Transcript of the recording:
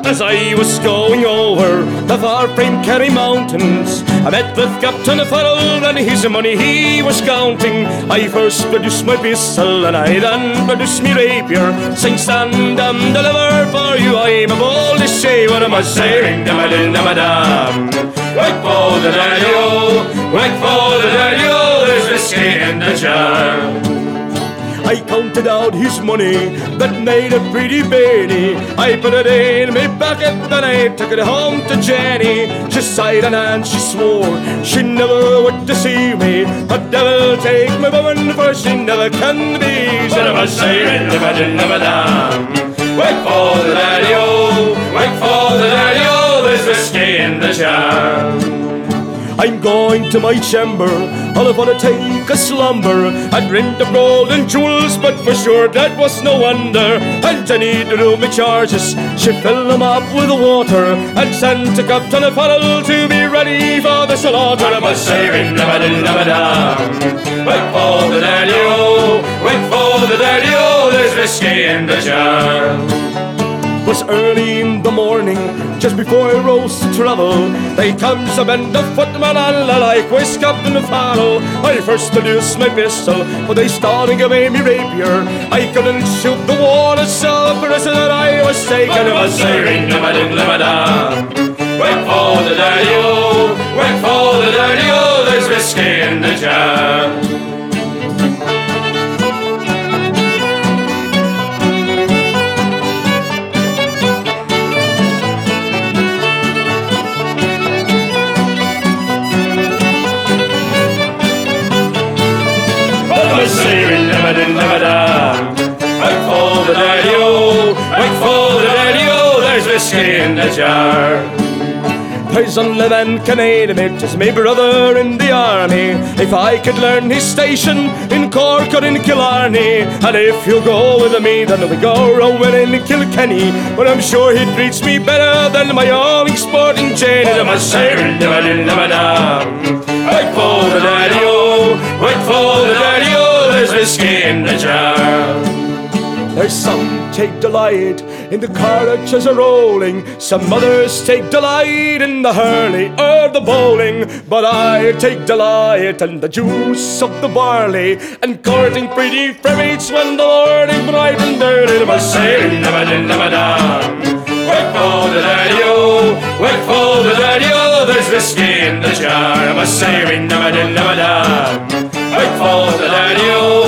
As I was going over the far famed Kerry Mountains, I met with Captain Farrell and his money he was counting. I first produced my pistol and I then produced me rapier, saying stand and deliver for you, I'm a bold shaver. I must say ring them a din them a dam. Whack for the daddy-o, whack for the daddy-o, there's whiskey in the jar. I counted out his money that made a pretty penny. I put it in my pocket and I took it home to Jenny. She sighed and she swore she never would deceive me. The devil take my woman, for she never can be. Said I must say, never damn. Wait for the daddy-o, wait for the daddy-o, there's whiskey in the jar. I'm going to my chamber, I'll wanna take a slumber. I dreamt of gold and jewels, but for sure that was no wonder. And Jenny to do me charges, she filled them up with water and sent to Captain Farrell to be ready for the slaughter. I must say, never down. Wait for the daddy-o, wait for the daddy-o, there's whiskey in the jar. It was early in the morning, just before I rose to travel. They comes a band of footmen and I likewise Captain Farrell. I first produced my pistol, but they started giving me rapier. I couldn't shoot the water, so the prisoner I was taken. I must say, ring them a din them a dam. Wait for the daddy-o, wait for the daddy-o, there's whiskey in the jar. Never down. Wait for the daddy-o, wait for the daddy-o, there's whiskey in the jar. There's only one Canadian mate, just my brother in the army. If I could learn his station in Cork or in Killarney, and if you go with me, then we go rowing in Kilkenny. But I'm sure he'd treat me better than my own sporting Jane. I must say, never down. Wait for the daddy-o, wait for the daddy-o, there's whiskey in the jar. There's some take delight in the carriages a-rolling, some others take delight in the hurley or the bowling, but I take delight in the juice of the barley and courting pretty fairies when the morning bright and early. I must say, never down. Wait for the daddy-o, wait for the daddy-o, there's whiskey in the jar. I must say, never down. Wait for the daddy-o,